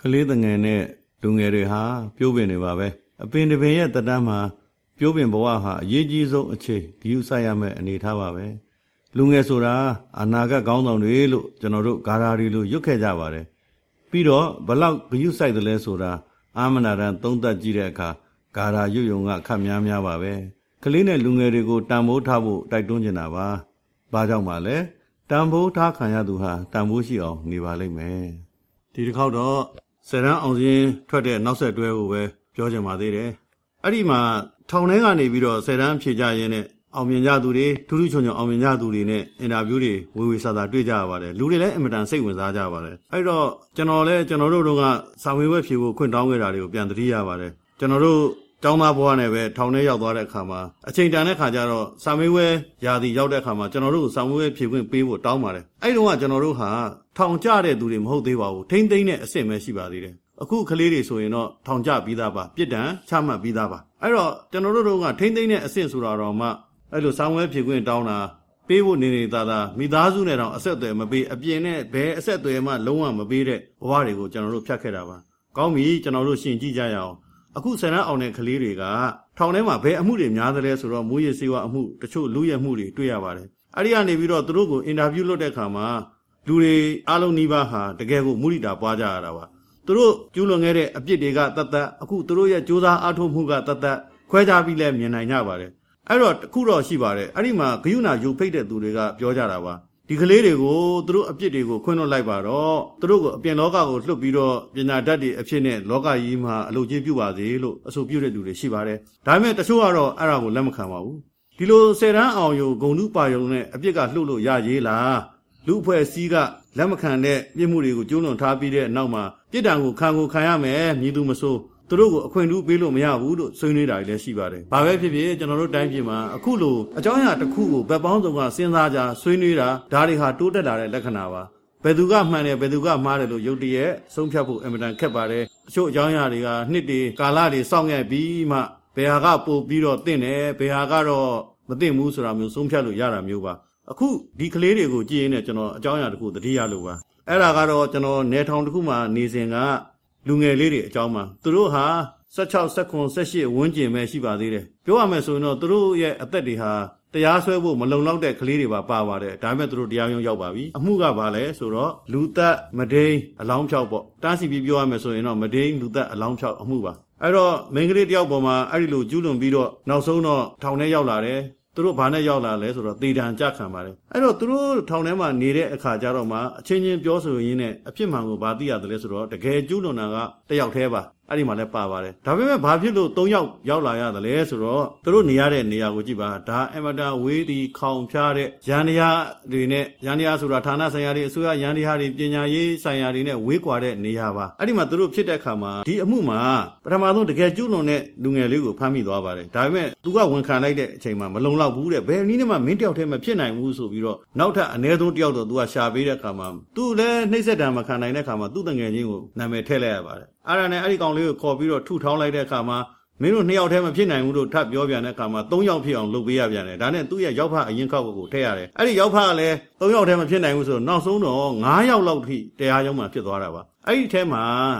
လေးတငယ်နဲ့လူငယ်တွေဟာပြိုးပင်တွေပါပဲအပင်တစ်ပင်ရဲ့တတန်းမှာပြိုးပင်ဘဝဟာအရေးကြီးဆုံးအခြေဂရုစိုက်ရမယ့်အနေထားပါပဲလူငယ်ဆိုတာအနာဂတ်ကောင်းဆောင်တွေလို့ကျွန်တော်တို့ဂါရာတွေလို့ရွတ်ခဲ့ကြပါတယ်ပြီးတော့ဘလောက်ဂရုစိုက်တယ်လဲဆိုတာအာမနာတန်သုံးသပ်ကြည့်တဲ့အခါဂါရာရွတ်ယုံကခက်များပါပဲကလေးနဲ့လူငယ်တွေကိုတန်ဖိုးထားဖို့တိုက်တွန်းနေတာပါဘာကြောင့်ပါလဲတန်ဖိုးထားခံရသူဟာတန်ဖိုးရှိအောင်နေပါလိမ့်မယ်ဒီတစ်ခေါက်တော့ဆယ်တန်းအောင်ရင်ထွက်တဲ့နောက်ဆက်တွဲကိုပဲပြောချင်ပါသေးတယ်အဲ့ဒီမှာထောင်ထဲကနေပြီးတော့ဆယ်တန်းဖြေကြရင်းနဲ့အောင်မြင်ကြသူတွေထူးထူးချွန်ချွန်အောင်မြင်ကြသူတွေနဲ့အင်တာဗျူးတွေဝေဆာတွေ့ကြရပါတယ်လူတွေလည်းအင်မတန်စိတ်ဝင်စားကြပါတယ်အဲ့တော့ကျွန်တော်တို့ကစာမေးပွဲဖြေဖို့ခွင့်တောင်းခဲ့တာတွေကိုပြန်သတိရပါတယ်ကျွန်တော်တို့ကျောင်းသားဘဝနဲ့ပဲထောင်ထဲရောက်သွားတဲ့အခါမှာအချိန်တန်တဲ့ခါကျတော့စာမေးပွဲရာသီရောက်တဲ့အခါမှာကျွန်တော်တို့စာမေးပွဲဖြေခွင့်ပေးဖို့တောင်းပါတယ်အဲ့တုန်းကကျွန်တော်တို့ဟာထောင်ကျတဲ့သူတွေမဟုတ်သေးပါဘူးထိမ့်သိမ့်တဲ့အဆင့်ပဲရှိပါသေးတယ်အခုကလေးတွေဆိုရင်တော့ထောင်ကျပြီးသားပါပြစ်ဒဏ်ချမှတ်ပြီးသားပါအဲ့တော့ကျွန်တော်တို့ကထိမ့်သိမ့်တဲ့အဆင့်ဆိုတာတော့မှအဲ့လိုစာမေးပွဲဖြေခွင့်တောင်းတာပေးဖို့နေသားမိသားစုနဲ့တောင်အဆက်အသွယ်မပေးအပြင်နဲ့ဘယ်အဆက်အသွယ်မှလုံးဝမပေးတဲ့ဘဝတွေကိုကျွန်တော်တို့ဖြတ်ခဲ့တာပါကောင်းပြီကျွန်တော်တို့ရှင်းကြည့်ကြရအောင်အခုဆယ်တန်းအောင်တဲ့ကလေးတွေကထောင်ထဲမှာဘယ်အမှုတွေများသလဲဆိုတော့မူရည်စေဝါအမှုတချို့လူရဲမှုတွေတွေ့ရပါတယ်အဲ့ဒီကနေပြီးတော့သူတို့ကိုအင်တာဗျူးလုပ်တဲ့အခါမှာလူတွေအားလုံးနှီးပါးဟာတကယ်ကိုမုဒိတာပွားကြရတာပါသူတို့ကျူးလွန်ခဲ့တဲ့အပြစ်တွေကတတ်အခုသူတို့ရဲ့ကြိုးစားအားထုတ်မှုကတတ်ခွဲခြားပြီးလဲမြင်နိုင်ကြပါတယ်အဲ့တော့တခုတော့ရှိပါတယ်အဲ့ဒီမှာဂယုဏယူဖိတ်တဲ့သူတွေကပြောကြတာပါဒီကလေးတွေကိုသူတို့အပြစ်တွေကိုခွင့်လွှတ်လိုက်ပါတော့သူတို့ကိုအပြင်လောကကိုလွှတ်ပြီးတော့ပညာတတ်တွေအဖြစ်နဲ့လောကကြီးမှာအလုပ်ချင်းပြုပါစေလို့အဆိုပြုတဲ့သူတွေရှိပါတယ်ဒါပေမဲ့တချို့ကတော့အဲ့ဒါကိုလက်မခံပါဘူးဒီလိုဆယ်တန်းအောင်ယူဂုံတုပါယုံနဲ့အပြစ်ကလှုပ်လို့ရရေးလားလူအဖွဲ့အစည်းကလက်မခံတဲ့ပြစ်မှုတွေကိုကျူးလွန်ထားပြီးတဲ့နောက်မှာပြစ်ဒဏ်ကိုခံရမယ်မည်သူမဆိုသူတို့ကိုအခွင့်အရေးပေးလို့မရဘူးလို့ဆွေးနွေးတာတွေလည်းရှိပါတယ်။ဘာပဲဖြစ်ဖြစ်ကျွန်တော်တို့တိုင်းပြည်မှာအခုလိုအကြောင်းအရာတစ်ခုကိုဗတ်ပေါင်းစုံကစဉ်းစားကြဆွေးနွေးတာဒါတွေဟာတိုးတက်လာတဲ့လက္ခဏာပါ။ဘယ်သူကမှန်တယ်ဘယ်သူကမှားတယ်လို့ယုတ်တရက်ဆုံးဖြတ်ဖို့အင်မတန်ခက်ပါတယ်။အချို့အကြောင်းအရာတွေကနှစ်တွေကာလတွေစောင့်ခဲ့ပြီးမှဘယ်ဟာကပို့ပြီးတော့တင့်တယ်ဘယ်ဟာကတော့မတင့်ဘူးဆိုတာမျိုးဆုံးဖြတ်လို့ရတာမျိုးပါ။အခုဒီကလေးတွေကိုကြည့်ရင်းနဲ့ကျွန်တော်အကြောင်းအရာတစ်ခုသတိရလို့ပါ။အဲ့ဒါကတော့ကျွန်တော်နေထောင်တစ်ခုမှာနေစဉ်ကလူငယ်လေးတွေအကြောင်းမှာသူတို့ဟာ16 18ဝန်းကျင်ပဲရှိပါသေးတယ်ပြောရမယ်ဆိုရင်တော့သူတို့ရဲ့အသက်တွေဟာတရားစွဲဖို့မလုံလောက်တဲ့ကလေးတွေပါပါတယ်ဒါပေမဲ့သူတို့တရားရုံးရောက်ပါပြီအမှုကဘာလဲဆိုတော့လူသက်မဒိန်းအလောင်းဖြောက်ပေါ့တားစီပြီးပြောရမယ်ဆိုရင်တော့မဒိန်းလူသက်အလောင်းဖြောက်အမှုပါအဲ့တော့မိန်းကလေးတယောက်ပေါ်မှာအဲ့ဒီလိုကျူးလွန်ပြီးတော့နောက်ဆုံးတော့ထောင်ထဲရောက်လာတယ်သူတို့ဘာနဲ့ရောက်လာလဲဆိုတော့သေဒဏ်ကြခံပါတယ်အဲ့တော့သူတို့ထောင်ထဲမှာနေတဲ့အခါကျတော့မှအချင်းချင်းပြောဆိုရင်းနဲ့အဖြစ်မှန်ကိုဘာသိရတယ်လဲဆိုတော့တကယ်ကျူးလွန်တာကတယောက်တည်းပါအဲ့ဒီမှာလည်းပါတယ်ဒါပေမဲ့ဘာဖြစ်လို့3ယောက်ရောက်လာရတယ်လဲဆိုတော့သူတို့နေရတဲ့နေရာကိုကြည့်ပါဒါအမတာဝေးဒီခေါင်ဖျားတဲ့ရန်တရားတွေနဲ့ရန်တရားဆိုတာဌာနဆိုင်ရာတွေအစိုးရရန်တရားတွေပညာရေးဆိုင်ရာတွေနဲ့ဝေးကွာတဲ့နေရာပါအဲ့ဒီမှာသူတို့ဖြစ်တဲ့အခါမှာဒီအမှုမှာပထမဆုံးတကယ်ကျူးလွန်တဲ့လူငယ်လေးကိုဖမ်းမိသွားပါတယ်ဒါပေမဲ့သူကဝန်ခံလိုက်တဲ့အချိန်မှာမလုံလောက်ဘူးတဲ့ဘယ်နည်းနဲ့မှမင်းတယောက်တည်းမဖြစ်နိုင်ဘူးဆိုပြီးတော့နောက်ထပ်အ ਨੇ ဆုံးတယောက်တော့သူကရှာပေးတဲ့အခါမှာသူလည်းနှိမ့်ဆက်တာမခံနိုင်တဲ့အခါမှာသူ့တငယ်ချင်းကိုနာမည်ထည့်လိုက်ရပါတယ်အဲ့ဒါနဲ့အဲ့ဒီကောင်လေးကိုခေါ်ပြီးတော့ထုထောင်းလိုက်တဲ့အခါမှာမင်းတို့2ယောက်တည်းမဖြစ်နိုင်ဘူးလို့ထပ်ပြောပြန်တဲ့အခါမှာ3ယောက်ဖြစ်အောင်လုပ်ပေးရပြန်တယ်ဒါနဲ့သူ့ရဲ့ရောက်ဖအရင်ခောက်ကိုထည့်ရတယ်အဲ့ဒီရောက်ဖကလည်း3ယောက်တည်းမဖြစ်နိုင်ဘူးဆိုတော့နောက်ဆုံးတော့9ယောက်လောက်ထိတရားရုံးမှာဖြစ်သွားတာပါအဲ့ဒီထဲမှာ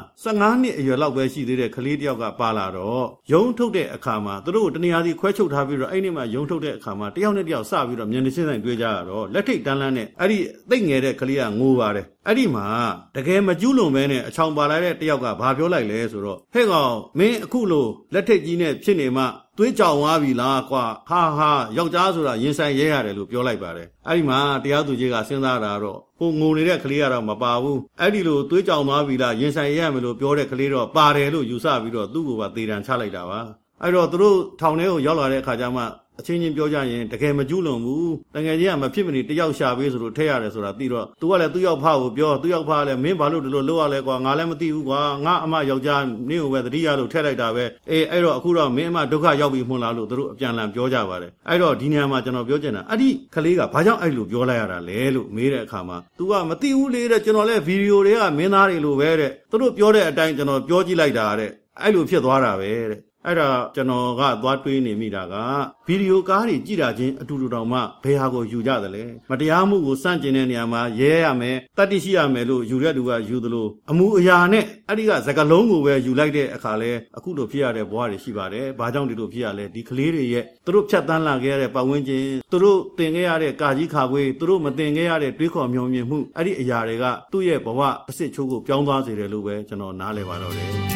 15နှစ်အရွယ်လောက်ပဲရှိသေးတဲ့ကလေးတယောက်ကပါလာတော့ရုံးထုတ်တဲ့အခါမှာသူတို့ကိုတနေရာစီခွဲချုပ်ထားပြီးတော့အဲ့ဒီမှာရုံးထုတ်တဲ့အခါမှာတယောက်နဲ့တယောက်စပြီးတော့မျက်နှာချင်းဆိုင်တွေ့ကြရတော့လက်ထိတ်တန်းလန်းနဲ့အဲ့ဒီသိငယ်တဲ့ကလေးကငိုပါတယ်အဲ့ဒီမှာတကယ်မကျူးလွန်ပဲနဲ့အချောင်ပါလာတဲ့တယောက်ကဘာပြောလိုက်လဲဆိုတော့ဟဲ့ကောင်မင်းအခုလိုလက်ထိတ်ကြီးနဲ့ဖြစ်နေမှသွေးကြောင်သွားပြီလားကွာဟာယောက်ျားဆိုတာရင်ဆိုင်ရဲရတယ်လို့ပြောလိုက်ပါတယ်အဲ့ဒီမှာတရားသူကြီးကစဉ်းစားတာတော့ဟိုငိုနေတဲ့ကလေးကတော့မပါဘူးအဲ့ဒီလိုသွေးကြောင်သွားပြီလားရင်ဆိုင်ရဲရမယ်လို့ပြောတဲ့ကလေးတော့ပါတယ်လို့ယူဆပြီးတော့သူ့ကိုပါသေတံချလိုက်တာပါအဲ့တော့သူတို့ထောင်ထဲကိုရောက်လာတဲ့အခါကျမှအချင်းချင်းပြောကြရင်တကယ်မကျူးလွန်ဘူးတကယ်ကြီးကမဖြစ်မနေတယောက်ရှာပေးဆိုလို့ထည့်ရတယ်ဆိုတာသိတော့သူကလည်းသူ့ရောက်ဖကိုပြောသူ့ရောက်ဖကလည်းမင်းဘာလို့ဒီလိုလုပ်ရလဲကွာငါလည်းမသိဘူးကွာငါအမယောက်ျားနင်းကိုပဲတတိယလို့ထည့်လိုက်တာပဲအဲ့တော့အခုတော့မင်းအမဒုက္ခရောက်ပြီမဟုတ်လားလို့သူတို့အပြန်လန်ပြောကြပါတယ်အဲ့တော့ဒီနေရာမှာကျွန်တော်ပြောချင်တာအဲ့ဒီကလေးကဘာကြောင့်အဲ့လိုပြောလိုက်ရတာလဲလို့မေးတဲ့အခါမှာ तू ကမသိဘူးလေတဲ့ကျွန်တော်လည်းဗီဒီယိုတွေကမင်းသားတွေလိုပဲတဲ့သူတို့ပြောတဲ့အတိုင်းကျွန်တော်ပြောကြည့်လိုက်တာတဲ့အဲ့လိုဖြစ်သွားတာပဲတဲ့အဲ့ဒါကျွန်တော်ကသွားတွေးနေမိတာကဗီဒီယိုကားတွေကြည့်တာချင်းအတူတူတောင်မှဘယ်ဟာကိုယူကြသလဲမတရားမှုကိုစန့်ကျင်တဲ့နေရာမှာရဲရမယ်တတ်သိရှိရမယ်လို့ယူတဲ့သူကယူသလိုအမှုအရာနဲ့အဲ့ဒီကစကားလုံးကိုပဲယူလိုက်တဲ့အခါလဲအခုလိုဖြစ်ရတဲ့ဘဝတွေရှိပါတယ်ဘာကြောင့်ဒီလိုဖြစ်ရလဲဒီကလေးတွေရဲ့သူတို့ဖြတ်တန်းလာခဲ့ရတဲ့ပတ်ဝန်းကျင်သူတို့တင်ခဲ့ရတဲ့ကာကြီးခါခွေးသူတို့မတင်ခဲ့ရတဲ့တွေးခေါ်မျှော်မြင်မှုအဲ့ဒီအရာတွေကသူ့ရဲ့ဘဝအစ်စ်ချိုးကိုပြောင်းသွားစေတယ်လို့ပဲကျွန်တော်နားလည်ပါတော့တယ်